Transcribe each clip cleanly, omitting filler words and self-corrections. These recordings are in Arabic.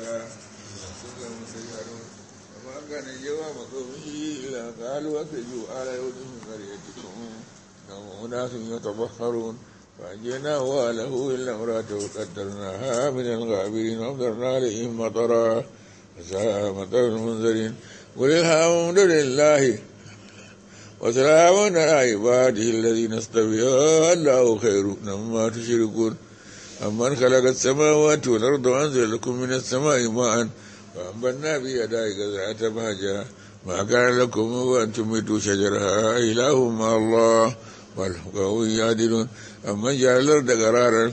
ولا سكم سيئرون وما كان جواب قومه إلا قالوا أخرجوا آل لوط من قريتكم إنهم أناس يتطهرون فأنجيناه وأهله إلا امرأته قدرناها من الغابرين وأمطرنا عليهم مطرا فساء مطر المنذرين قل الحمد لله وسلام على عباده الذين اصطفى الله خير مما تشركون أمن خلق السماوات والأرض وأنزل لكم من السماء ماء فأنبتنا به حدائق ذات بهجة ما كان لكم وأنتم تنبتوا شجرها إله مع الله والقوم يعدلون أمن جعل الأرض قرارا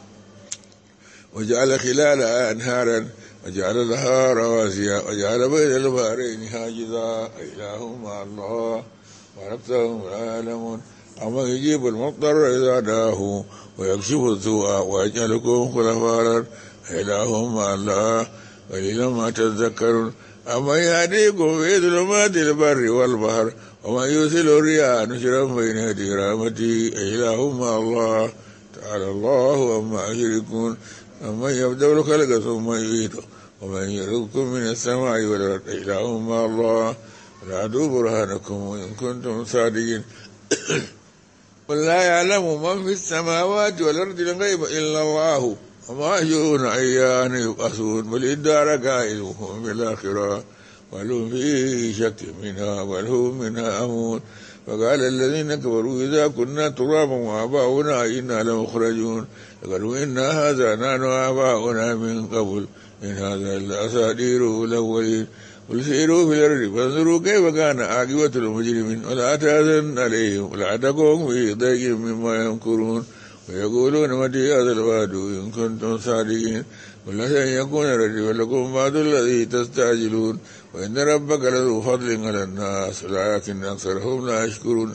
وجعل خلالها أنهارا وجعل لها رواسي وجعل بين البحرين حاجزا إله مع الله وأكثرهم لا يعلمون أمن يجيب المضطر إذا دعاه ويكشف السوء ويجعلكم خلفاء الأرض إله مع الله قليلا ما تذكرون أمن يهديكم في ظلمات البر والبحر ومن يرسل الرياح نشرا بين يدي رحمته إله مع الله تعالى الله عما يشركون أمن يبدأ الخلق ثم يعيده ومن يرزقكم من السماء والأرض إله مع الله فهاتوا برهانكم إن كنتم صادقين قل لا يعلم من في السماوات والأرض الغيب إلا الله وما يشعرون أيان يبعثون بل ادارك علمهم بالآخرة بل هم في شك منها بل هم منها أمون فقال الذين كفروا إذا كنا ترابا وآباؤنا إنا لمخرجون قالوا إن هذا نحن آباؤنا من قبل إن هذا إلا أساطير الأولين قل سيروا في الأرض فانظروا كيف كان عاقبة المجرمين ولا تحزن عليهم ولا تكن في ضيق مما يمكرون ويقولون متى هذا الوعد إن كنتم صادقين قل عسى أن يكون ردفا لكم بعض الذي تستعجلون وإن ربك لذو فضل على الناس ولكن أكثرهم لا يشكرون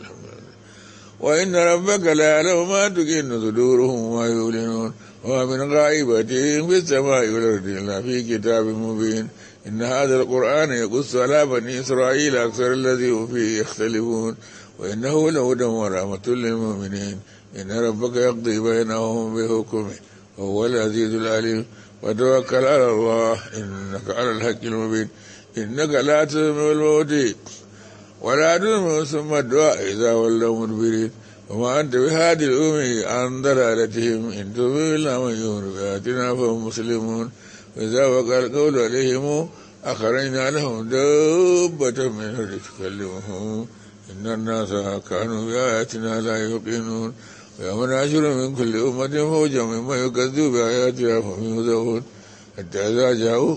وإن ربك لا يعلم ما تكن صدورهم وما يعلنون وما من غائبة في السماء والأرض إلا في كتاب مبين إن هذا القرآن يقص على بني إسرائيل أكثر الذي هم فيه يختلفون وإنه لهدى ورحمة للمؤمنين إن ربك يقضي بينهم بحكمه وهو العزيز العليم وتوكل على الله إنك على الحق المبين إنك لا تسمع الموت ولا تسمع ثم الدعاء إذا ولوا مدبرين وما أنت بهادي الأمي عن ضلالتهم إن تؤمن إلا من يؤمن بآياتنا فهم مسلمون وإذا وقع القول عليهم أخرجنا لهم دابة من الأرض تكلمهم إن الناس كانوا بآياتنا لا يوقنون ويوم نحشر من كل أمة فوجا ممن يكذب بآياتنا فهم يوزعون حتى إذا جاءوا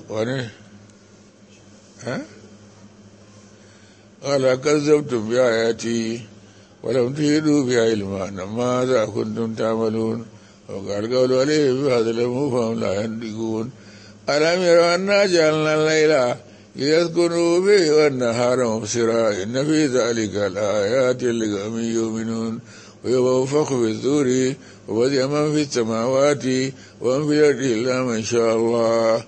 قال كذبتم بآياتي ولم تهدوا بها علما ماذا كنتم تعملون وقال القول عليهم بهذا الأمر فهم لا ينطقون ألم يروا أنا جعلنا الليل ليسكنوا فيه والنهار مبصرا إن في ذلك لآيات لقوم يؤمنون ويوم ينفخ في الصور وبدأ من في السماوات ومن في الأرض إلا من شاء الله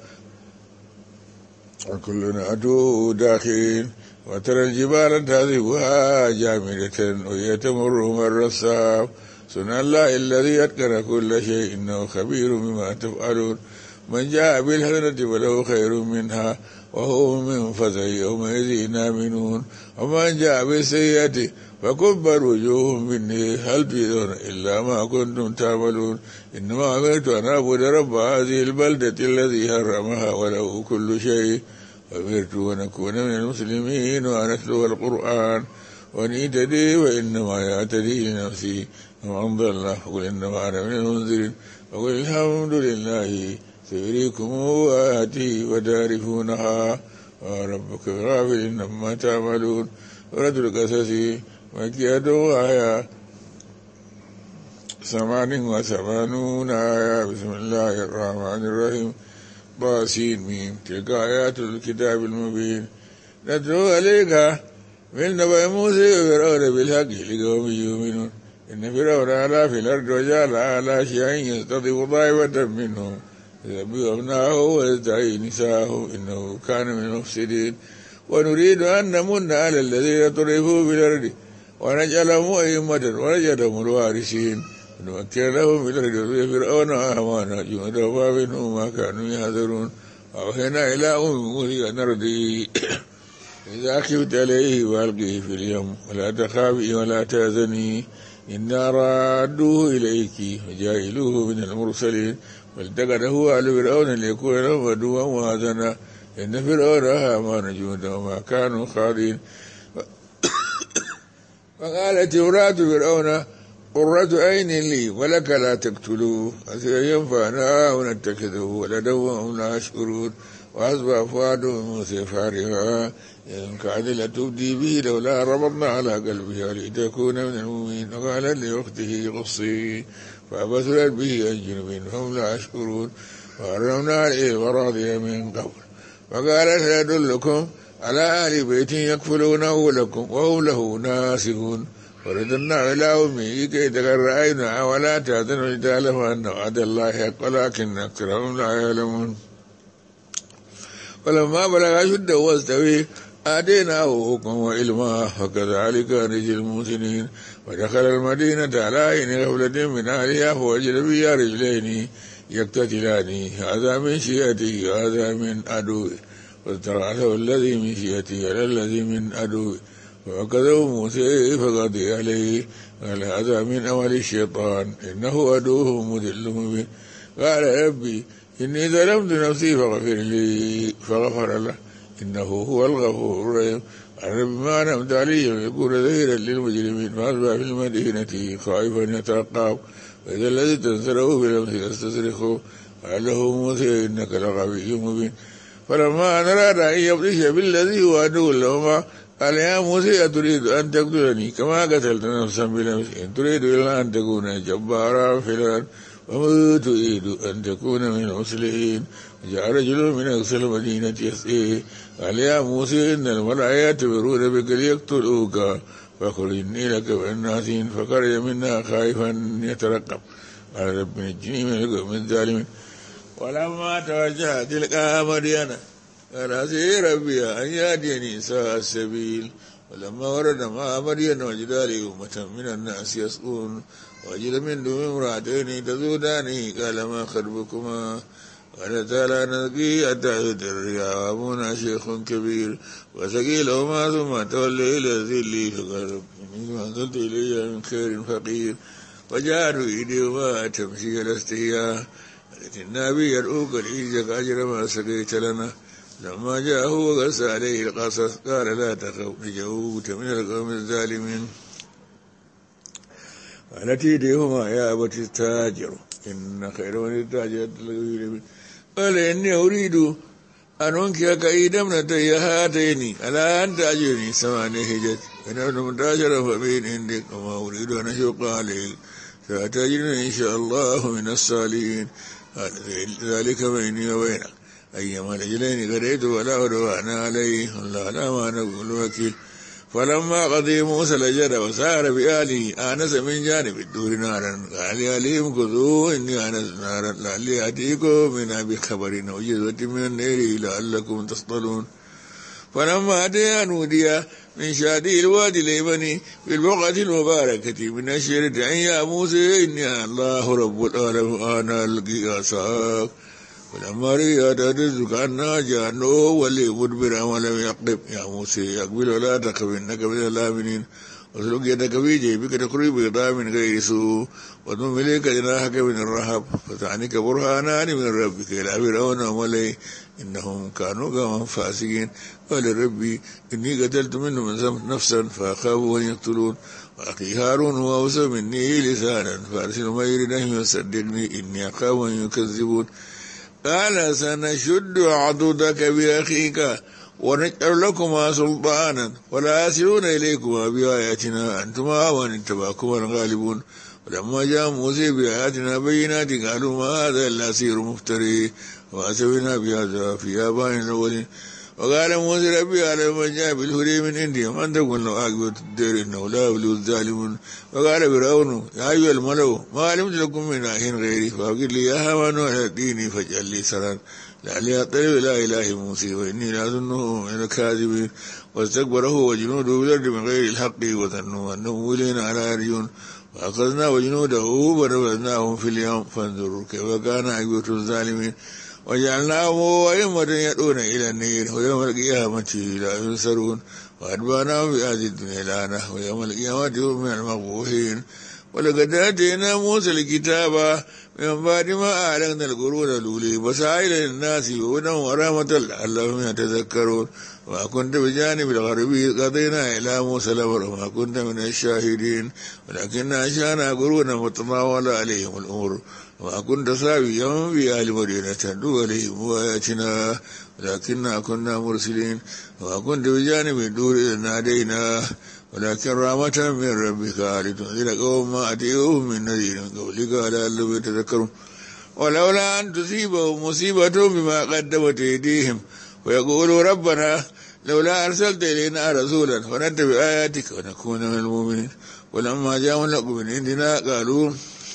وكلنا أتوه داخلين وترى الجبال تحسبها جامدة وهي تمر مر السحاب صنع الله الذي أتقن كل شيء إنه خبير بما تفعلون من جاء بالحسنة فله خير منها وهو من فزع يومئذ آمنون ومن جاء بالسيئة فكبر وجوههم بالنار هل تجزون إلا ما كنتم تعملون إنما أمرت أن أعبد رب هذه البلدة الذي حرمها وله كل شيء وأمرت أن أكون من المسلمين وأن أتلو القرآن وأن يهتدي وإنما يهتدي لنفسي ومن ضل فقل إنما أنا من المنذرين وقل الحمد لله سيريكم آياته وتعرفونها وربك غافل عما تعملون ورد القصص مكية آية 88 آية بسم الله الرحمن الرحيم طاسين ميم تلك آيات الكتاب المبين نتلو عليك من نبأ موسى وفرعون بالحق لقوم يؤمنون إن فرعون علا في الأرض وجعل على شيء يستضيف طائفة منهم يذبح أبناءه ويستحيي نساءه إنه كان من المفسدين ونريد أن نمن على الذين طرفوا في الأرض ونجعلهم أئمة ونجعلهم الوارثين ونمكن لهم في الأرض فرعون وهامان جنودهما منهم ما كانوا يحذرون أوحينا إلى أم موسى أن ارضيه إذا خفت عليه فألقيه في اليم ولا تخافي ولا تحزني إنا رادوه إليك وجاعلوه من المرسلين والتقطه آل فرعون ليكون لهم عدوا وحزنا إن فرعون هامان جنوده وما كانوا خالدين. فقالت امرأة فرعون قرة عين لي ولك لا تقتلوه عسى ينفعنا أو نتخذه ولدا وهم لا يشعرون. وأصبح فؤاد موسى فارغا إن كاد لتبدي به لولا ربطنا على قلبها لتكون من المؤمنين. وقال لأخته قصي فبصرت به عن جنب فهم لا يشعرون. وحرمنا عليه المراضع من قبل. فقالت هل أدلكم على أهل بيت يكفلونه لكم وهم له ناصحون. ورددنا إلى أمه كي تقر عينها ولا تحزن وتعلم أن وعد الله حق ولكن أكثرهم لا يعلمون. ولما بلغ أشده واستوى آتيناه حكما وعلما وكذلك نجزي المحسنين. ودخل المدينة على عين غفلة من أهلها فوجد فيها رجلين يقتتلان هذا من شيئته وهذا من عدوه واستغاثه الذي من شيئته على الذي من عدوه فوكزه موسى فقضي عليه قال هذا من أمل الشيطان إنه عدوه مضل مبين. قال ربي إني ظلمت نفسي فاغفر لي فغفر له إنه هو الغفور الرحيم. رب ما نمت عليهم يكون ظهيرا للمجرمين. فأصبح في المدينة خائفا يترقب وإذا الذي تنصره بلمس يستصرخه قال له موسى إنك لغوي مبين. فلما أن أراد أن يبطش بالذي هو عدو لهما قال يا موسى أتريد أن تقتلني كما قتلت نفسا بنفس إن تريد إلا أن تكون جبارا في الأرض وما تريد أن تكون من المصلحين. جاء رجل من أقصى المدينة يسعى قال يا موسى إن الملأ يأتمرون بك ليقتلوك فقل إني لك من الناصحين. فخرج منها خائفا يترقب قال رب نجني من القوم الظالمين. ولما توجه تلقى مدين قال عسى ربي أن يهديني سواء السبيل. ولما ورد مع مدين وجد أمة من الناس يسقون وجد من دون امرأتين تذودان قال ما خطبكما قال تعالى نسقي حتى يصدر الرياح وأبونا شيخ كبير. وسقي لهما ثم تولى إلى الذل فقال رب إني ما أنزلت إلي من خير فقير. وجعلوا إيديهما تمشي على استحياء قالت النبي يدعوك لإجزك أجر ما سقيت لنا. لما جاءه وقص عليه القصص قال لا تخف نجوت من القوم الظالمين. قالت إيديهما يا أبت استاجر إن خير من استاجرت الغير. قال إني أريد أن أنكحك إحدى ابنتي هاتين على أن تأجرني 8 حجج فإن ابن 18 فبين عندك وما أريد أن أشق عليك ستجدني إن شاء الله من الصالحين. قال ذلك بيني وبينك أيما رجلين قضيت ولا عدوان عليه والله على ما نقول وكيل. فلما قضي موسى الأجل وسار بأهله آنس من جانب الدور نارا قال لأهلهم خذوه إني آنست نارا لعلي آتيكم منها بخبر أو جذوة من النار لعلكم تصطلون. فلما أتيها نودي من شاطئ الوادي الأيمن في البقعة المباركة من الشجرة أن يا موسى إني الله رب العالمين أنا ألقي عصاك. ولما رأيت تهتز كأنها جان ولي مدبرا ولم يقرب يا موسى أقبل ولا تخف إنك من الآمنين. واسلك يدك في جيبك تخرج بيضاء من غير سوء واضم إليك جناحك من الرهب فتعنك برهانان من ربك إلى فرعون وملئه إنهم كانوا قوما فاسقين. قال ربي إني قتلت منهم نفسا فأخافوا أن يقتلون. وأخي هارون هو أوسع مني لسانا فأرسل معي أن يصدقني إني أخاف أن يكذبون. قال سنشد عضدك بأخيك ونجعل لكما سلطانا ولا يصلون إليكما بآياتنا أنتما ومن اتبعكما الغالبون. ولما جاء موسى بآياتنا بينات قالوا ما هذا إلا سحر مفتري وأسفنا بهذا في آبائنا الأولين. وقال موسى ربي أعلم من جاء بالهدى من عندي ومن تكون له عاقبة الدار إنه لا يفلح الظالمون. وقال فرعون يا أيها الملأ ما علمت لكم من إله غيري فأوقد لي يا هامان على ديني فاجعل لي سرا لعلي أطلع إلى إله موسى وإني لأظنه من الكاذبين. واستكبر هو وجنوده بالأرض من غير الحق وظنوا أنهم إلينا على يرجعون. وأخذنا وجنوده فنبذناهم في اليم فانظروا كيف كان عاقبة الظالمين. وجعلناهم أئمة يدعون إلى النير ويوم القيامة لا ينصرون وأتبعناهم في هذه الدنيا لعنة ويوم القيامة هم من المقبوحين ولقد آتينا موسى الكتاب من بعد ما أهلكنا القرون الأولى بصائر للناس وهدى ورحمة لعلهم يتذكرون وما كنت بجانب الغربي قضينا إلى موسى الأمر وما كنت من الشاهدين ولكن أنشأنا قرونا متطاولة عليهم الأمور وما كنت ساويا في أهل مدينة تدعو عليهم وآياتنا ولكننا كنا مرسلين وما كنت بجانب الدور إذ نادينا ولكن رحمة من ربك لتنذر قوم ما أتيهم من نذير من قبلك لعلهم يتذكرون ولولا أن تصيبهم مصيبة بما قدمت أيديهم ويقولوا ربنا لولا أرسلت إلينا رسولا فنتبع آياتك ونكون من المؤمنين ولما جاءهم لكم من عندنا قالوا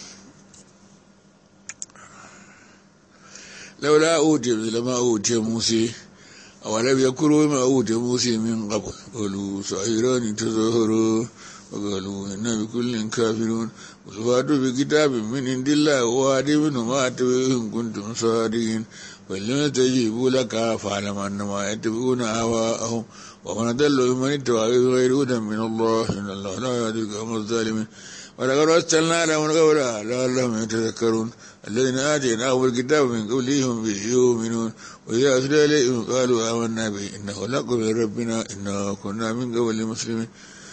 لولا أوتي مثل ما أوتي موسى أولم يكروا ما أوتي موسى من قبل قالوا ساحران تظاهروا وقالوا إنا بكل كافرون قل فاتوا بكتاب من عند الله وآتوا منه ما أتبعوا إن كنتم صادقين وإن لم يستجيبوا لك فاعلم أنما يتبعون أهواءهم ومن أضل ممن اتبع غير هدى من الله إن الله لا يهدي القوم الظالمين ولقد أرسلنا لهم قولا لعلهم يتذكرون الذين آتيناهم الكتاب من قبلهم به يؤمنون وإذا أتلى إليهم قالوا آمنا به إنه الحق من ربنا إنا كنا من قبل مسلمين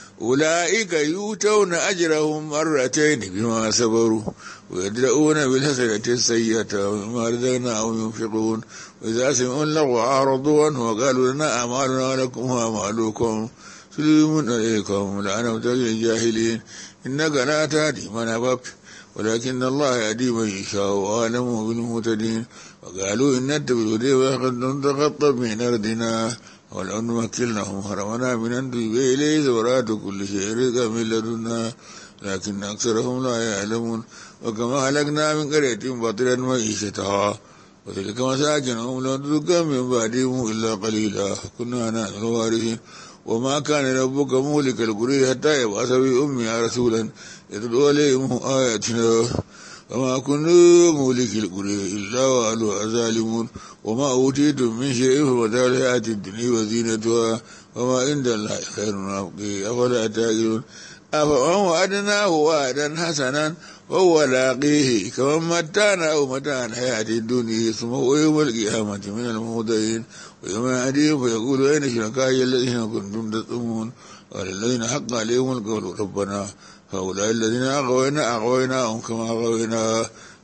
أولئك يؤتون أجرهم مرتين بما صبروا ويدرؤون بالحسنة السيئة ومما رزقناهم ينفقون وإذا سمعوا اللغو أعرضوا عنه وقالوا لنا أعمالنا ولكم أعمالكم سلم عليكم لعنة الجاهلين إنك لا تهدي من أحببت ولكن الله يهدي من يشاء وأعلم بالمهتدين وقالوا إن نتبع الهدى وقد نتخطف من أرضنا ولو نمكن لهم حرمنا من أن تلقى إليه ثمرات كل شيء رزقا من لدنا لكن أكثرهم لا يعلمون وكما هلكنا من قرية بطرا معيشتها وتلك مساكنهم لا تسكن من بعدهم إلا قليلا كنا نحن الوارثين وما كان ربك مهلك القرى حتى يبعث في أمها رسولا يتلو عليهم آياتنا وما كنا مهلك القرى إلا وأهلها ظالمون وما أوتيتم من شيء فمتاع الحياة الدنيا وزينتها وما عند الله خير وأبقى أفلا تعقلون أفمن وعدناه وعدا حسنا وهو لاقيه كمن متعناه متاع الحياة الدنيا ثم هو يوم القيامة من المهديين ويوم يهديهم فيقول أين شركائي الذين كنتم تزعمون قال الذين حق عليهم القول ربنا هؤلاء الذين أغويناهم كما أغوينا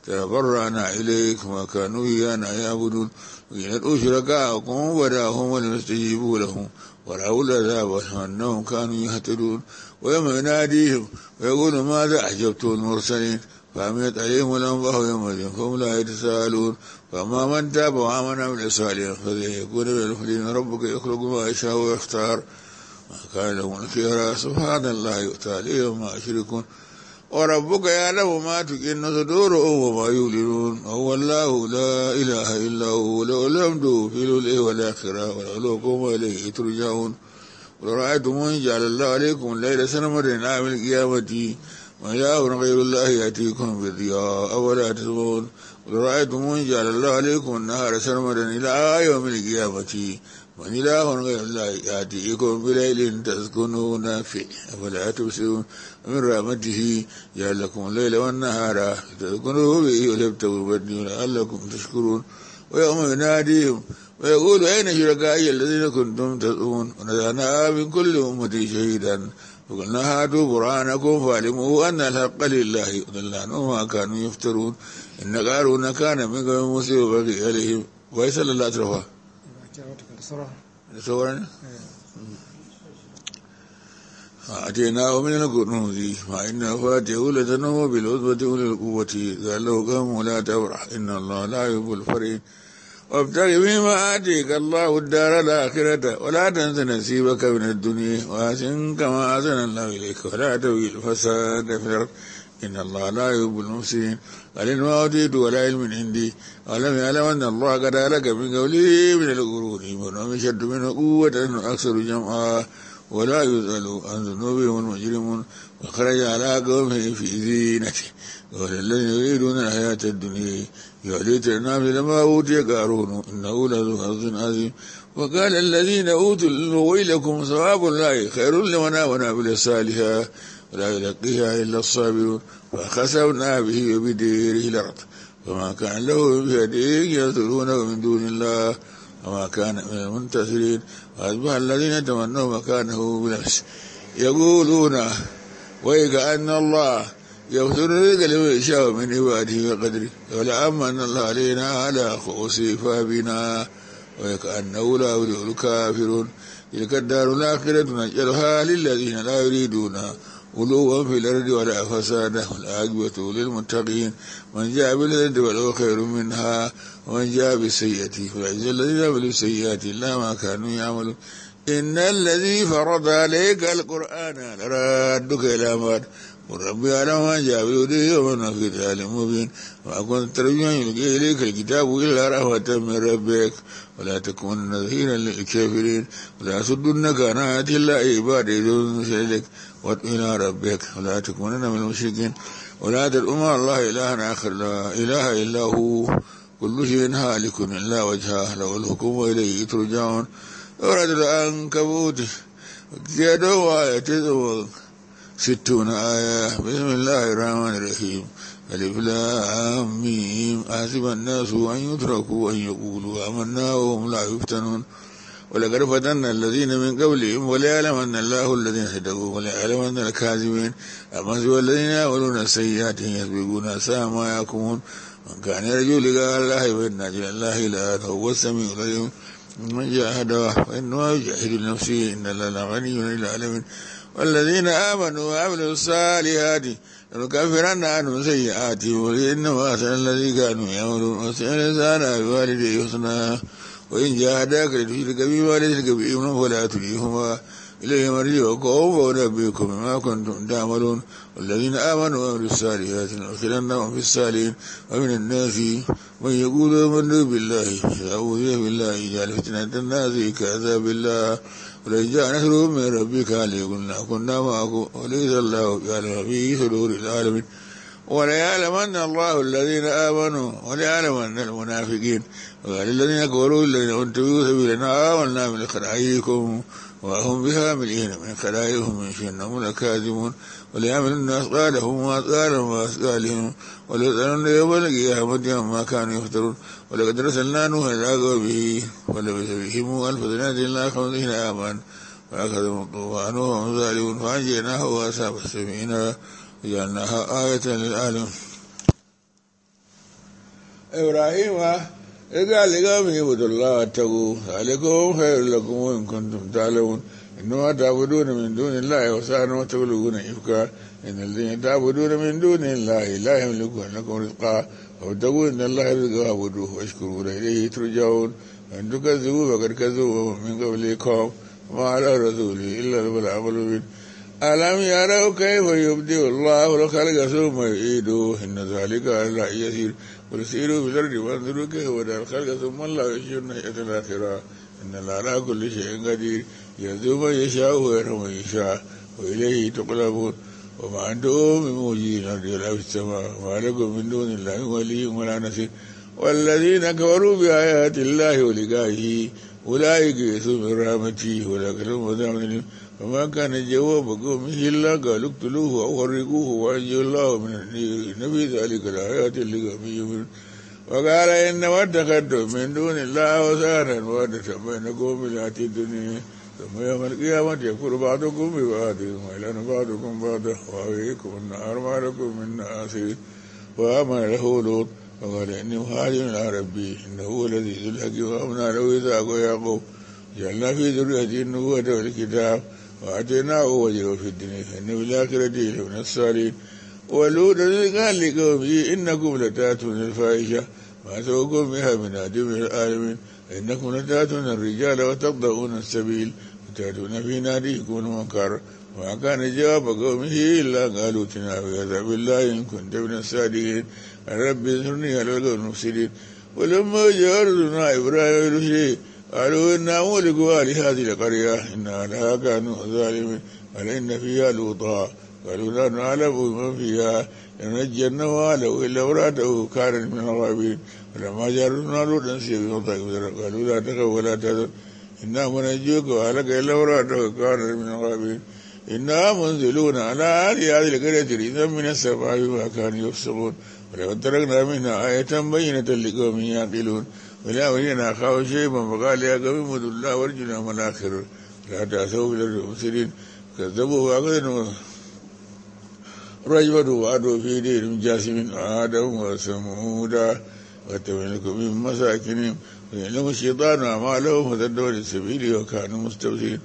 تبرأنا إليك ما كانوا إيانا يعبدون وإن ادعوا شركاءكم وبداهم ولم يستجيبوا لهم ورأوا العذاب أنهم كانوا يهتدون ويوم يناديهم ويقول ماذا أعجبتم المرسلين فعميت عليهم الأنباء يومئذ فهم لا يتساءلون فأما من تاب وآمن وعمل صالحا فسيكون من المفلحين ربك يخلق ما يشاء ويختار ما كان لهم الخيار سبحان الله يؤتى إليه وما يشركون وربك يعلم ما تكن صدورهم وما يعلنون وهو الله لا إله إلا هو له الحمد في الأولى والآخرة وله وإليه ترجعون ورأيتم إن جعل الله عليكم الليل سرمدا عام القيامة وإله غير الله يأتيكم بضياء أولا تسمعون ورأيتم إن جعل الله عليكم النهار سرمدا إلى يوم القيامة من إله غير الله يأتيكم بليل تسكنون فيه أفلا تبصرون ومن رحمته جعل لكم الليل والنهار لتسكنوا به ولتبتغوا فضلا لعلكم تشكرون ويوم يناديهم ويقول أين شركائي الذين كنتم تزعمون ونزعنا من كل أمة شهيدا وقلنا هاتوا برهانكم فاعلموا أن الحق لله وضل عنهم ما كانوا يفترون إن قارون كان من قوم موسى وبغي عليهم ويسأل الله أترفه صورنا آتيناه من الكنوز ما إن فاتحه لتنوه بالعصبة أولي القوة قال له قوم لا تفرح إن الله لا يحب الفرحين وابتغ فيما آتيك الله الدار الآخرة ولا تنس نصيبك من الدنيا وأحسن كما أحسن الله إليك ولا تبغي الفساد في الأرض إن الله لا يحب المفسدين قال إنما أوتيت ولا علم عندي ولم يعلم أن الله قد أهلك من قوله من القرون من أشد منه قوة أكثر جمعا ولا يسأل عن ذنوبهم المجرمون وخرج على قومه في زينته قال الذين يريدون الحياة الدنيا يا ليتنا مثل ما أوتي قارون إنه لذو حظ عظيم. وقال الذين أوتوا ويلكم ثواب الله خير لمن آمن وعمل صالحا ولا يلقيها إلا الصابرون. فخسفنا به وبداره الأرض فما كان له بيده ينصرونه من دون الله وما كان من المنتصرين. وأصبح الذين تمنوا مكانه بنفسه يقولون ويكأن الله يغفر الرزق لمن يشاء من عباده بقدره ولو أمن الله علينا على خسف بنا ويكأنه لا يفلح الكافرون. تلك الدار الآخرة نجعلها للذين لا يريدون علوا في الأرض ولا فسادا والعاقبة للمتقين. من جاء بالحسنة فله خير منها ومن جاء بالسيئة فليجزى الذين عملوا السيئات إلا ما كانوا يعملون. إن الذي فرض عليك القرآن لرادك إلى معاد قل ربي يعلم ما جاء بالهدى ومن في ضلال مبين. وما كنت ترجو أن يلقى إليك الكتاب إلا رحمة من ربك ولا تكونن ظهيرا للكافرين. ولا يصدنك عن آيات الله عبادة دون ذلك وادع إلى ربك ولا تكونن من المشركين. ولا تدع مع الله إلها آخر لا إله إلا هو كل شيء هالك إلا وجهه له الحكم وإليه ترجعون. سورة العنكبوت كادوا آية 60 آية. بسم الله الرحمن الرحيم. ألف لام ميم. حسب الناس أن يتركوا أن يقولوا آمنا وهم لا يفتنون. ولقد فتنا الذين من قبلهم وليعلمن الله الذين صدقوا وليعلمن الكاذبين. أما سوى الذين يعملون السيئات يسبقون ساء ما يحكمون. من كان يرجو لقاء الله فإن أجل الله لآت هو السميع العليم. من جاهد فإنه يجاهد لنفسه إن الله لغني عن العالمين. والذين آمنوا وعملوا الصالحات لنكفرن عنهم سيئاتهم ولإنهم أحسن الذي كانوا يعملون. وسأل الإنسان بوالديه حسنا وإن جاهداك لتشرك بي ما ليس لك به علم فلا تطعهما إليه مرجعكم وأنبئكم بما كنتم تعملون. والذين آمنوا وعملوا الصالحات لندخلنهم في الصالحين. ومن الناس من يقول آمنا بالله فأوذي بالله جعل فتنة الناس كعذاب الله. ولئن جاء نصر من ربك ليقولن كنا معكم وليس الله يعلم في صدور العالمين. وليعلمن الله الذين آمنوا وليعلمن المنافقين. وقال الذين كفروا الذين انتبهوا سبيلنا آمنا من خلائكم وهم بها ملئين من خلائهم من شيء إنهم لكاذبون. وليعملن أثقالهم وأثقالهم وأثقالهم وليسألن يوم القيامة عما كانوا يفترون. ولقد أرسلنا نوحا إلى قومه فلبث بهم 1000 سنة إلا 50 عاما فأخذهم الطوفان وهم ظالمون فأنجيناه وأصحاب السفينة وجعلناها آية للعالم. إبراهيم قال لقومه اعبدوا الله واتقوه ذلكم خير لكم وإن كنتم تعلمون. إنما تعبدون من دون الله وثانا وتخلقون إفكا إن الذين تعبدون من دون الله لا يملكون لكم رزقا فابتغوا إن الله رزقا واعبدوه واشكروا إليه ترجعون. وإن تكذبوا فقد كذبوا من قبلكم وما على الرسول إلا البلاغ المبين. ألم يروا كيف يبدئ الله الخلق ثم يعيده إن ذلك على الله يسير. قل سيروا في الأرض وانظروا كيف بدأ الخلق ثم الله ينشئ نشأة الآخرة إن الله على كل شيء قدير. يهدي من يشاء ويرحم من يشاء وإليه تقلبون. وما أنتم بموجزين الأرض ولا في السماء وما لكم من دون الله من ولي ولا نصير. والذين كفروا بآيات الله ولقائه أولئك يئسوا من رحمته ولكن هم عذاب أليم. فما كان جواب قومه إلا قالوا اقتلوه أو حرقوه وأنجوا الله من النير إن في ذلك لآيات لقوم يؤمنون. وقال إنما اتخذتم من دون الله أوثانا مودة بينكم في الحياة الدنيا ثم يوم القيامة يكفر بعضكم ببعض ويلعن بعضكم بعضا ويأويكم النار ما لكم من ناصر. وآمن له لوط وقال إني مهاجر إلى ربي إنه هو الذي ذو الحكيم. وأمنا له إسحاق ويعقوب جعلنا في ذريته النبوة والكتاب وآتيناه وجهه في الدنيا فإنه في الآخرة لمن الصالحين. ولوطا قال لقومه إنكم لتأتون الفاحشة ما سبقكم بها من أحد من العالمين. إنكم لتأتون الرجال وتقطعون السبيل وتأتون في ناديكم المنكر. وما كان جواب قومه إلا قالوا ائتنا بعذاب الله إن كنت من الصادقين. رب انصرني على القوم المفسدين. ولما جاء رسلنا إبراهيم بالبشرى قالوا إنا مهلكوا أهل هذه القرية إن أهلها كانوا ظالمين ولئن فيها لوطا قالوا لا نعلم بما فيها لننجينه وأهله إلا امرأته كانت من الغابرين فلما جاءوا لوطا سيئ قالوا لا تخف ولا تحزن إنا منجوك وأهلك إلا امرأته كانت من الغابرين إنا منزلون على هذه القرية رجزا من السماء بما كانوا يفسقون ولقد تركنا منها آية بينة لقوم يعقلون ولكن أخاه شيبا فقال يا قوم اعبدوا الله وارجوا يوم الآخر لا تعثوا في الأرض مفسدين كذبوا فأخذناهم رجفة وعدوا في ديرهم جاثم عادا وثمودا وتملكوا من مساكنهم ويعلم الشيطان أعمالهم فصدوا عن السبيل وكانوا مستبصرين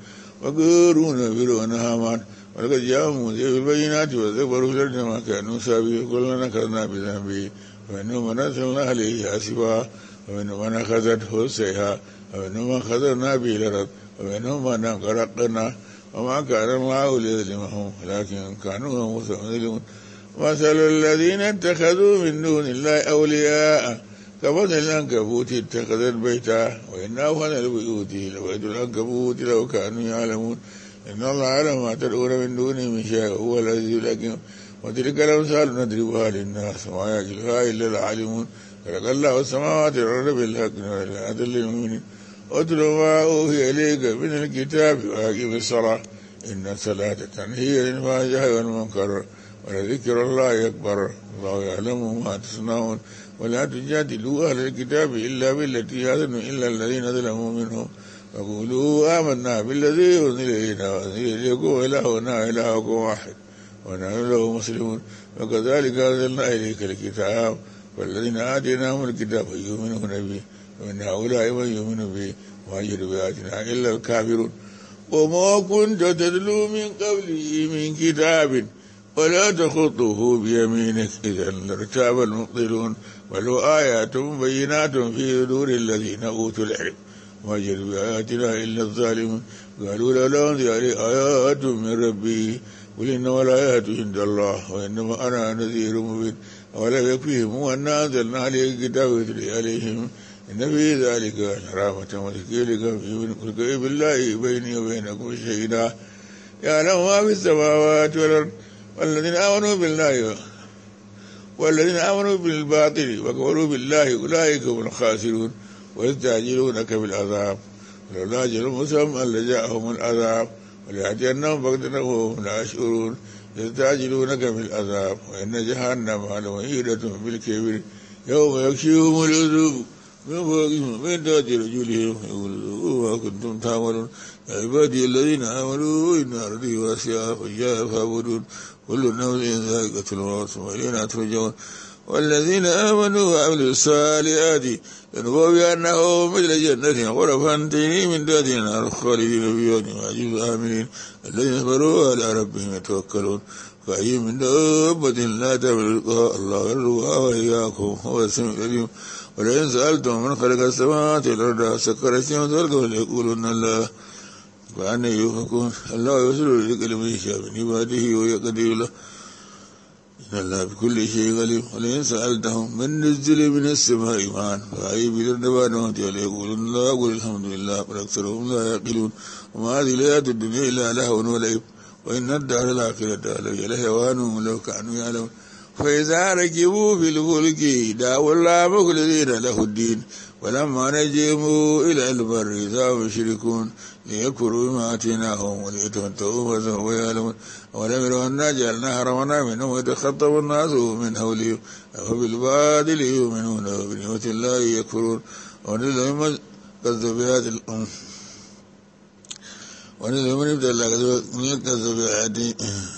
وقارون فرعون هامان ولقد جاءهم موسى بالبينات واستكبروا في الأرض ما كانوا سابقين كلنا نكرنا بذنبه ومنهم من أرسلنا عليه حاسبا ومنهم من أخذته الصيحة ومنهم من خسفنا به الأرض ومنهم من أغرقنا وما كان الله ليظلمهم ولكن كانوا مظلمون مثل الذين اتخذوا من دون الله أولياء كمثل العنكبوت اتخذت بيتا وإن أوهن البيوت لبيت العنكبوت لو كانوا يعلمون إن الله يعلم ما تدعون من دونه من شيء هو العزيز الحكيم وتلك الأمثال نضربها للناس وما يعقلها إلا العالمون خلق الله السماوات والأرض بالحق والآيات للمؤمنين اتل ما أوحي إليك من الكتاب وأقم الصلاة إن الصلاة تنهي عن الفحشاء والمنكر ولذكر الله أكبر الله يعلم ما تصنعون ولا تجادلوا أهل الكتاب إلا بالتي أحسن إلا الذين ظلموا منهم وقولوا آمنا بالذي أنزل إلينا وأنزل إليكم إلهنا إلهكم واحد ونحن له مسلمون وكذلك أنزلنا إليك الكتاب والذين آتيناهم الكتاب يؤمنون به ومن هؤلاء من يؤمن به وما يجحد بآياتنا إلا الكافرون وما كنت تتلو من قبله من كتاب ولا تخطه بيمينك إذا لارتاب المبطلون ولو آيات بينات في صدور الذين أوتوا العلم وما يجحد بآياتنا إلا الظالمون قالوا لولا أنزل عليه آيات من ربه قل إنما الآيات عند الله وإنما أنا نذير مبين أولم يكفيهم أنا أنزلنا عليه الكتاب يتلي عليهم إن في ذلك رحمة وتذكير قل بالله بيني وبينكم شهيدا يعلم ما في السماوات والأرض والذين آمنوا بالباطل وكفروا بالله أولئك هم الخاسرون ويستعجلونك بالعذاب ولولا أجل مسمى لجاءهم العذاب وليأتينهم بغتة وهم لا يشعرون يستعجلونك بالعذاب وإن جهنم لمحيطة بالكافرين يوم يغشيهم العذاب من فوقهم من تحت رجلهم يقولوا ما كنتم تعملون يا عبادي الذين آمنوا إن أرضي واسعة فإياي فاعبدون كل نفس ذائقة الموت وإلينا ترجعون والذين آمنوا وعملوا الصالحات لنبوئنهم مثل جنة غرفا تجري من تحتها الأنهار خالدين فيها وعجيب آمنين الذين صبروا على ربهم يتوكلون فأي من دابة لا تحمل رزقها الله يرزقها وإياكم هو السميع العليم ولئن سألتم من خلق السماوات والأرض سخر الشمس والقمر ليقولن الله فأنى يؤفكون الله يرسل الرزق لمن يشاء من عباده ويقدر له إن الله بكل شيء عليم ولئن سألتهم من نزل من السماء ماء فأحيا به الأرض بعد موتها ليقولن الله قل الحمد لله بل أكثرهم لا يعقلون وما هذه الحياة الدنيا إلا لهو ولعب وإن الدار الآخرة لهي لحيوان لو كانوا يعلمون فإذا ركبوا في الفلك دعوا الله مخلصين له الدين ولما نجموا إلى البر إذا هم يشركون ليكفروا بما آتيناهم وليتمتعوا فسوف يعلمون ولم يروا أنا جعلنا حرمنا منهم يتخطف الناس من حولهم أفبالباطل يؤمنون وبنعمة الله يكفرون ونزل من كذب بهذه الأمة ونزل من ابتلى كذب بهذه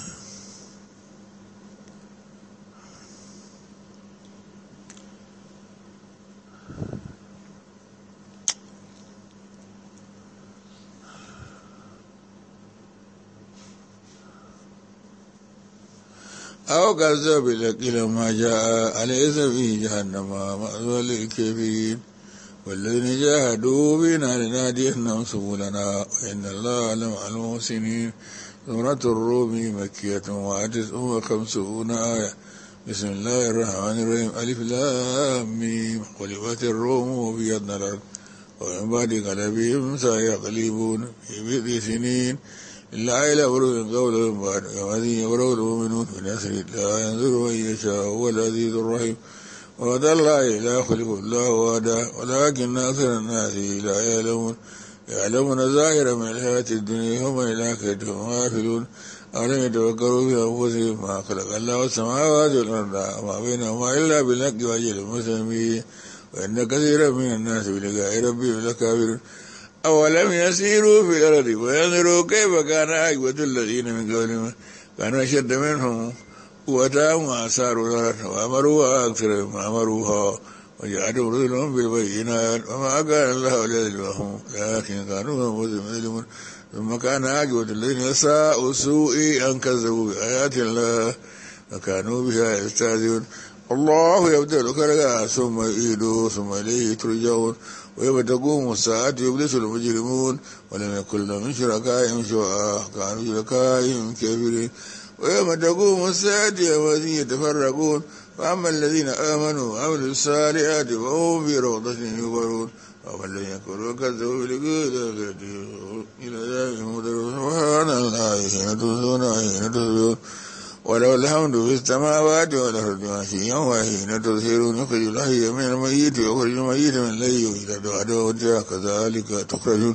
أو كذب بالحق لما جاء أليس في جهنم مأوى للكافرين والذين جاهدوا بنا لنهدينهم سبلنا وإن الله لمع المحسنين سورة الروم مكية 59 آية بسم الله الرحمن الرحيم ألف لام ميم غلبت الروم في أدنى الأرض ومن بعد غلبهم سيغلبون في بضع سنين إلا إلى برود قولهم بعد كما يبرو المؤمنون بنصر الله ينظر من يشاء هو العزيز الرحيم وعد الله لا يخلف الله وعده ولكن أكثر الناس لا يعلمون ظاهرا من الحياة الدنيا هم إلى الآخرة هم غافلون أولم يتفكروا في أنفسهم ما خلق الله السماوات والأرض وما بينهما إلا بالحق وأجل مسمى وإن كثيرا من الناس بلقاء ربهم لكافرون أولم يسيروا في الأرض وينظروا كيف كان عاقبة الذين من قبلهم كانوا أشد منهم قوة وآثاروا الأرض وأمروها أكثر مما أمروها وجعلوا رسلهم بالبينات وما كان الله ليظلمهم لكن كانوا يظلمون ثم كان عاقبة الذين أساءوا السوء أن كذبوا بآيات الله وكانوا بها يستهزئون الله يبدأ الخلق ثم يعيده ثم إليه ترجعون ويوم تقوم الساعة يبلس المجرمون ولم يكن لهم من شركائهم شفعاء كانوا شركائهم كافرين ويوم تقوم الساعة يوم يتفرقون فأما الذين آمنوا وعملوا الصالحات فهم في روضة يكبرون وأما الذين كفروا وكذبوا بلقاء الآخرة إلى ذلك مدرون سبحان الله حين تمسون حين تصبحون وله الحمد في السماوات والأرض وعشيا وحين تظهرون يخرج الحي من الميت ويخرج الميت من الحي وإلى كذلك تخرجون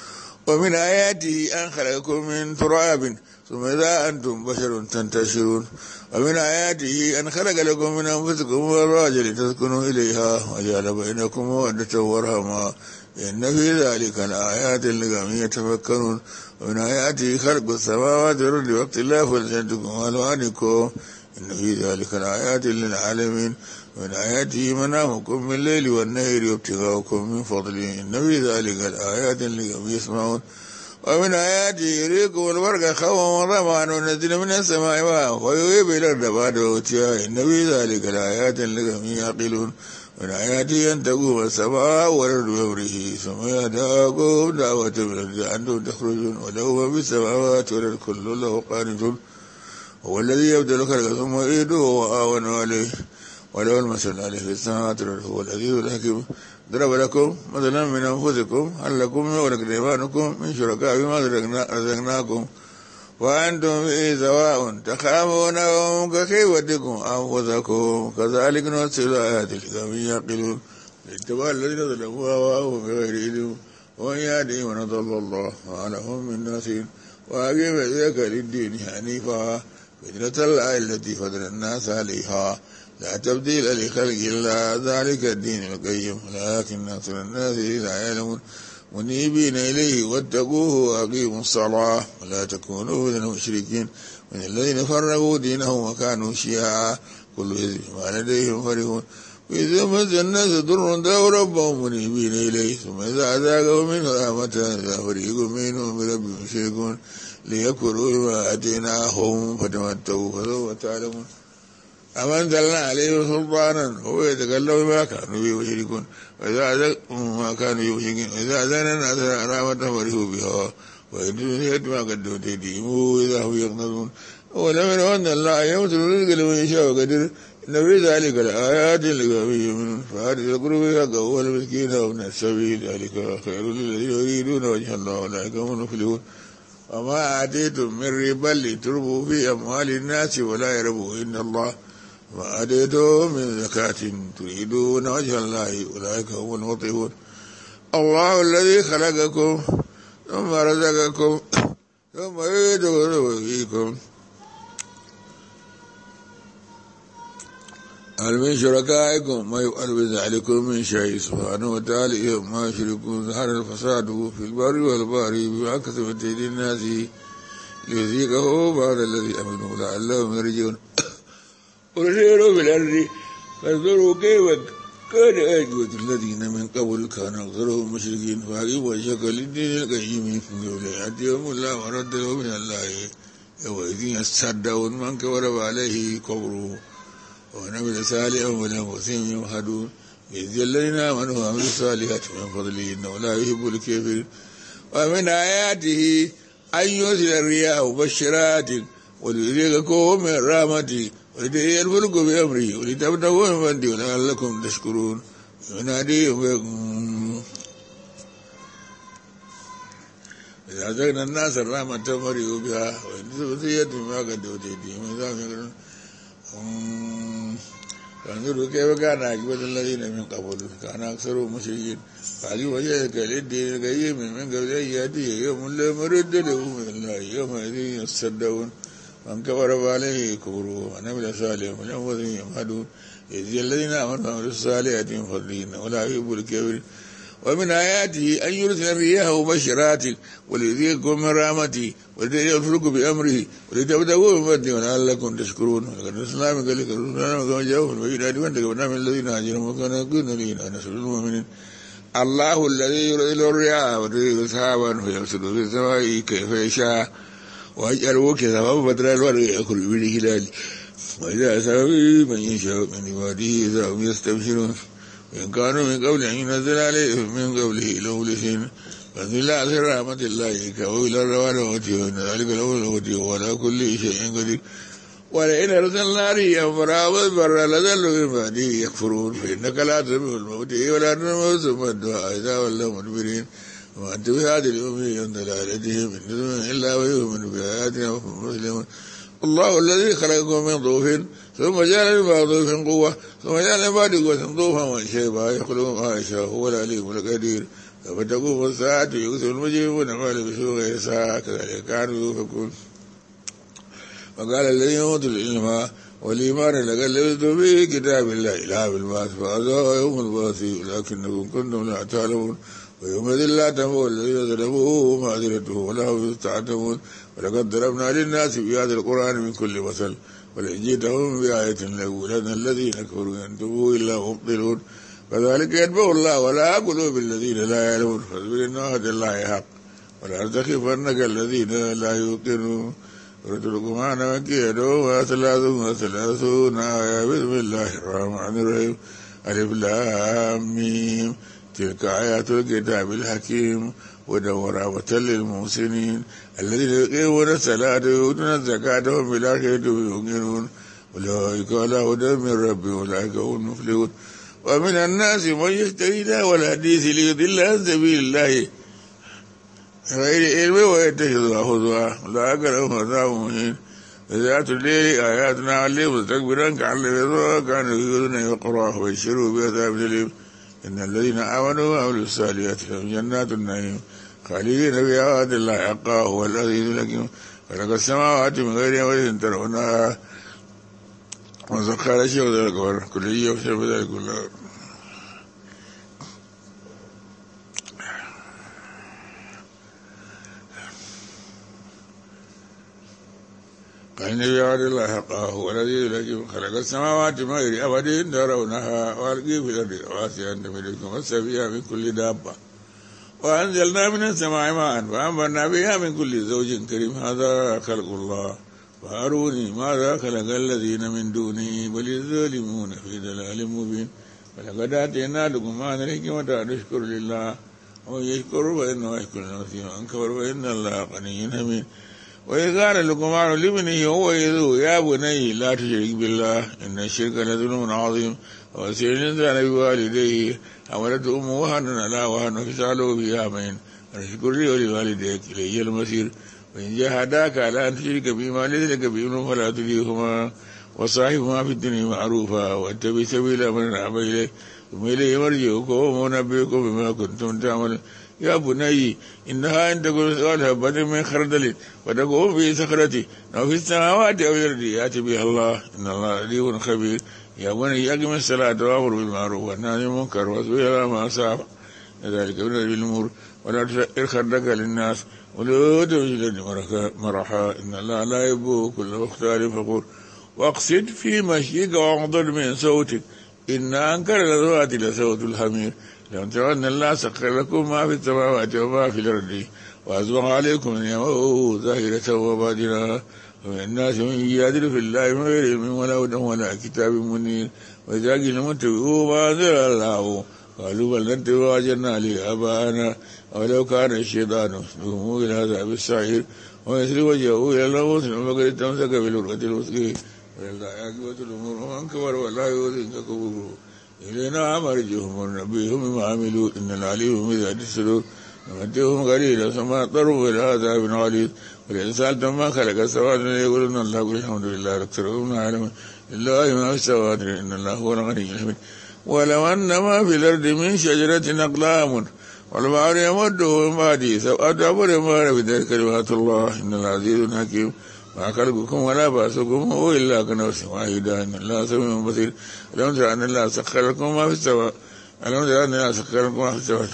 ومن آياته أن خلقكم من تراب ثم إذا أنتم بشر تنتشرون ومن آياته أن خلق لكم من أنفسكم أزواجا لتسكنوا إليها وجعل بينكم مودة ورحمة إن في ذلك لآيات لقوم يتفكرون ومن آياته خلق السماوات والأرض واختلاف ألسنتكم وألوانكم إن في ذلك لآيات للعالمين ومن آياته منامكم من الليل والنهار وابتغاؤكم من فضله إن في ذلك لآيات لقوم يسمعون ومن آياته يريكم البرق خوفا وطمعا ونزل من السماء ماء ويذهب الأرض بعد موتها إن في ذلك لآيات لقوم يعقلون من آياته أن تقوم السماء والأرض بأمره ثم يدعوكم دعوة من الأرض أنتم تخرجون وله ما في السماوات والأرض كل له قانتون هو الذي يبدأ الخلق ثم يعيده وآون عليه وله المثل عليه في السماوات والأرض هو العزيز الحكيم ضرب لكم مثلا من أنفسكم هل لكم ولكم أيمانكم من شركاء بما رزقناكم وأنتم فيه سواء تخافونهم كخيفتكم أنفسكم كذلك نفصل الآيات لقوم يعقلون لاتباع الذين ظلموا هواهم بغير علم ومن يهدهم من أضل الله ما لهم من ناصر وأقم وجهك للدين حنيفا فطرة الله التي فطر الناس عليها لا تبديل لخلق الله ذلك الدين القيم ولكن أكثر الناس لا يعلمون منيبين إليه واتقوه وأقيموا الصلاة ولا تكونوا من المشركين من الذين فرقوا دينهم وكانوا شيعا كل حزب ما لديهم فرحون وإذا مس الناس ضر دعوا ربهم منيبين إليه ثم إذا أذاقهم منه رحمة إذا فريق منهم بربهم يشركون ليكفروا بما آتيناهم فتمتعوا فسوف تعلمون أم أنزلنا عليهم سلطانا هو يتكلم بما كانوا به يشركون وإذا أذانا الناس رحمة فرحوا بها وإن تنسيت ما قدمت أيديهم إذا هم يقنطون ولم يروا أن الله يمثل الرزق لمن يشاء وقدر إن في ذلك لآيات لقوم يؤمنون فآت القربى حقه والمسكين وابن السبيل ذلك خير للذين يريدون وجه الله أولئك هم المفلحون وما آتيتم من ربا لتربوا في أموال الناس ولا يربوا إن الله ما آتيتم من زكاة تريدون وجه الله أولئك هم المطيعون الله الذي خلقكم ثم رزقكم ثم يعيدكم ويحييكم هل من شركائكم ما يفعل بذلكم من شيء سبحانه وتعالى ما يشركون ظهر الفساد في البر والبحر بما كسبت أيدي الناس ليذيقه بعض الذي أمنوا لعلهم يرجعون ورسلوا بالأرض فانظروا كيف كان عاقبة الذين من قبل كانوا أكثرهم مشركين فأقيموا وجهك للدين القيم من قبل أن يأتيهم الله ورد له من الله يومئذ يصدعون من كفر عليه كفره ونعمل صالحا ولأنفسهم يمهدون يجزي الذين آمنوا وعملوا الصالحات من فضله إنه لا يحب الكافرين ومن آياته أن يرسل الرياح مبشرات وليذيقكم من رحمته ولتحيي الفلك بأمره ولتبتغوا من فضله ولعلكم تشكرون إذا أذقنا الناس الرحمة فرحوا بها وإن سيئة ما قدمت أيديهم فانظروا كيف كان عاقبة الذين من قبل كان أكثرهم مشركين فعلوا وجهك للدين القيم من قبل أن يأتي يوم لا مرد له من الله يومئذ يصدقون من كفر فعليه كفره ونعمل صالحا فلينفذ يمهدون يجزي الذين آمنوا وعملوا الصالحات من فضله ولا يحب الكافرين ومن آياته أن يرسل الرياح مبشرات وليذيقكم من رحمته وليفرقوا بأمره ولتبتغوا من فضله ولعلكم تشكرون ولقد أرسلنا من قبلك رسلا كما جاءوا في البينات وانتقمنا من الذين هاجروا وكان يكون لنا نصر المؤمنين الله الذي يرسل الرياح ويرسل سحابا فيبسط في السماء كيف يشاء ويجعله كسفا فترى الورق يأكل بالهلال وإذا أصاب من يشاء من عباده إذا هم يستبشرون وإن كانوا من قبل أن ينزل عليهم من قبله لمبلسين فانزل على رحمة الله كأو إلى الروان وتيه إن ذلك له وتيه ولا كل شيء قدير ولئن أرسلنا ريحا فرأوا برا لظلوا من بعده يكفرون فإنك لا تسمع الموت ولا تسمع ثم الدعاء إذا ولوا مدبرين وما أنت بهذه الأمي عن دلالتهم إن تسمع إلا ويؤمن بآياتنا وهم مسلمون الله الذي خلقكم من ضعف ثم جعل من بعد ضعف قوة ثم جعل من بعد قوة ضعفا وشيبا يخلق ما يشاء هو العليم القدير فتقوم الساعة يكثر المجرمون ما لبثوا غير ساعة كذلك كانوا يؤفكون وقال الذين أوتوا العلم والإيمان لقد لبثتم في كتاب الله إلى بالبعث فهذا يوم البعث ولكنكم كنتم لا تعلمون ويومئذ لا تنفع الذين ظلموا معذرته ولا هم يستعتبون ولقد ضربنا للناس في هذا القرآن من كل مثل ولئن جئتهم بآية ليقولن الذين كفروا إن تبوا إلا مبطلون كذلك يتبع الله ولا قلوب الذين لا يعلمون فاصبر إن وعد الله حق ولا تخفنك الذين لا يوقنون ورسلكم أنا مكية وثلاثون آية بسم الله الرحمن الرحيم ألف لام ميم تلك آيات الكتاب الحكيم هدى ورحمة للمحسنين الذين يقيمون الصلاة ويؤتون الزكاة وهم بالآخرة يوقنون أولئك على هدى من ربهم أولئك هم المفلحون ومن الناس من يشتري لهو الحديث ليضل عن سبيل الله غير علم ويتخذها هزوا أولئك لهم عذاب مهين إذا تتلى آياتنا عليهم مستكبرا كأن لم يسمعوها كانوا يؤذون يقرأه ويبشروا بعذاب أليم إن الذين آمنوا وعملوا الصالحات لهم جنات النعيم خالدين فيها وعد الله حقا هو العزيز الحكيم خلق السماوات من غير عمد ترونها وسخر الشمس والقمر كل يوم بذلك كله قال النبي عبد الله حقا هو الذي الحكيم خلق السماوات من غير عمد ترونها والقي في الأرض رواسي أن تمدكم وسبيها من كل دابة وأنزلنا من السماء ماء فأنبتنا بها من كل زوج كريم هذا خلق الله فأروني ماذا خلق الذين من دونه بل الظالمون في ضلال مبين ولقد آتينا لقمان الحكمة أن اشكر لله ومن يشكر فإنه يشكر نفسه ومن كفر فإن الله غني حميد وإذ قال لقمان لابنه هو يذو يا بني لا تشرك بالله إن الشرك لظلم عظيم ووصى الإنسان بوالديه حملته أمه وهنا على وهن وفصاله في عامين أن اشكر لي ولوالديك إلي المصير وإن جاهداك على أن تشرك بما ليس لك به فلا تطيعهما وصاحبهما في الدنيا معروفا واتبع سبيل من أناب إليه ثم إليه مرجعكم وأنبئكم بما كنتم تعملون يا بني إنها إن تكن مثقال حبة من خردل فتكون في صخرة أو في السماوات أو الأرض يأتي بها الله إن الله لطيف خبير يا بني أقم الصلاة وأمر بالمعروف والنهي عن المنكر واصبر على ما أصاب ذلك من الأمور ولا تسعر خدك للناس ولا تجد مرحا إن الله لا يحب كل مختال فخور واقصد في مشيك واغضض من صوتك إن أنكر الأصوات لصوت الحمير لم تروا أن الله سخر لكم ما في السماوات وما في الأرض وأسبغ عليكم نعمه ظاهرة وباطنة ومن الناس من يجادل في الله من غير علم ولا هدى ولا كتاب منير وإذا قيل لهم اتبعوا ما أنزل الله قالوا بل نتبع وجدنا لآباءنا ولو كان الشيطان يسلكهم إلى عذاب السعير ويسلك وجهه إلى الله مسلم فقد استمسك بالعروة الوثقى ولله عاقبة الأمور ومن كفر والله يؤذنك كفره إلينا مرجعهم وننبئهم بما عملوا إن العليم بذات الصدور نمتعهم قليلا ثم اضطروا إلى عذاب غليظ ولئن سألتم ما خلق السماوات ليقولن الله قل الحمد لله أكثرهم يعلمون لله ما في السماوات إن الله هو الغني الحميد ولو أن ما في الأرض من شجرة أقلام والبحر يمده من بعده سبعة أبحر ما في ذلك كلمات الله إن العزيز الحكيم ما خلقكم ولا بأسكم هو إلا كنفس واحدة إن الله سميع بصير ألم تر أن الله سخر لكم ما في السماء ألم تر أن الله سخر لكم ما في السماء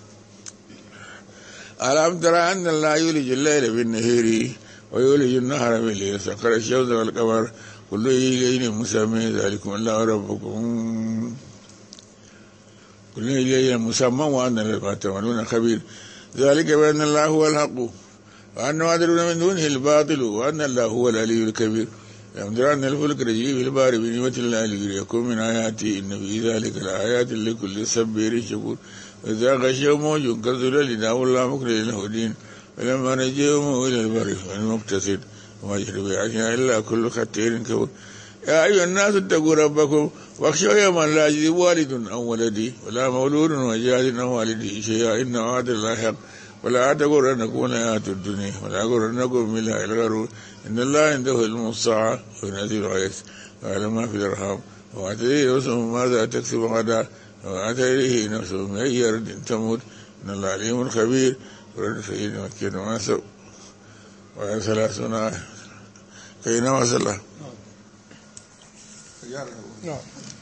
ألم تر أن الله يولج الليل في النهار ويولج النهار في الليل سخر الشمس والقمر كل إليه مسمى ذلكم الله ربكم كل إليه مسمى وأن ما تعملون خبير ذلك بأن الله هو الحق وأن ما تدعون من دونه الباطل وأن الله هو العلي الكبير ألم تر أن الفلك تجري في البحر بنعمة الله ليريكم من آياته إن في ذلك لآيات لكل صبير شكور وإذا غشيهم موج كالظلال دعوا الله مخلصين له الدين فلما نجيهم إلى البر فالمقتصد وما يشرب بعشاء إلا كل ختير كفور يا أيها الناس اتقوا ربكم واخشوا يوما لا يجزي والد عن ولده ولا مولود وجاز عن والده شيئا إن وعد الله حق ولا تغرنكم الحياة الدنيا ولا غرنكم بالله الغرور إن الله عنده علم الساعة وينزل الغيث ويعلم ما في الأرحام وما تدري نفس ماذا تكسب غدا وما تدري نفس من أي أرض تموت إن الله عليم خبير ورد سيد مكة وما سوء وعلى 30 آية كينما صلى.